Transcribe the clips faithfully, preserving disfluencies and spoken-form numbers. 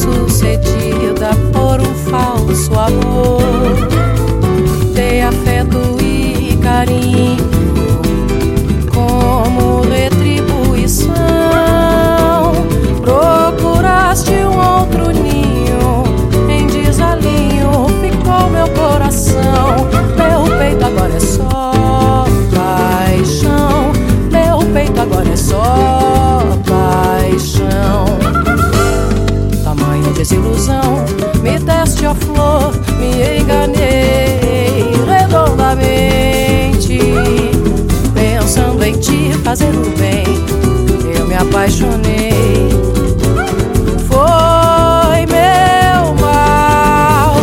sucedida por um falso amor. Dei afeto e carinho como retribuição. Procuraste um outro ninho, em desalinho ficou meu coração. Meu peito agora é só paixão. Meu peito agora é só paixão. Tamanha desilusão, me deste a flor, me enganei redondamente. Pensando em te fazer o bem, eu me apaixonei. Foi meu mal.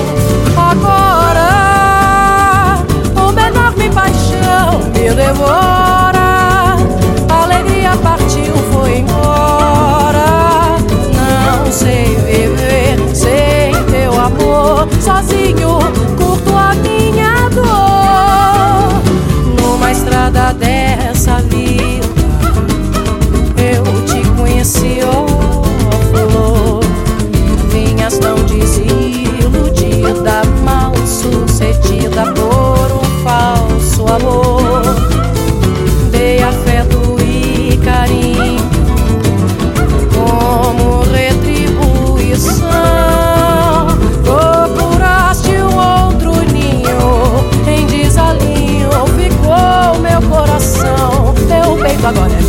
Agora uma enorme paixão me devora. A alegria partiu, foi embora. Não sei viver sem teu amor. Sozinho curto a minha dor. Numa estrada dessa vida eu te conheci, ó flor. Vinhas tão desiludida, mal sucedida por um falso amor. Dei afeto e carinho como retribuição. Procuraste um outro ninho, em desalinho ficou meu coração. Meu peito agora é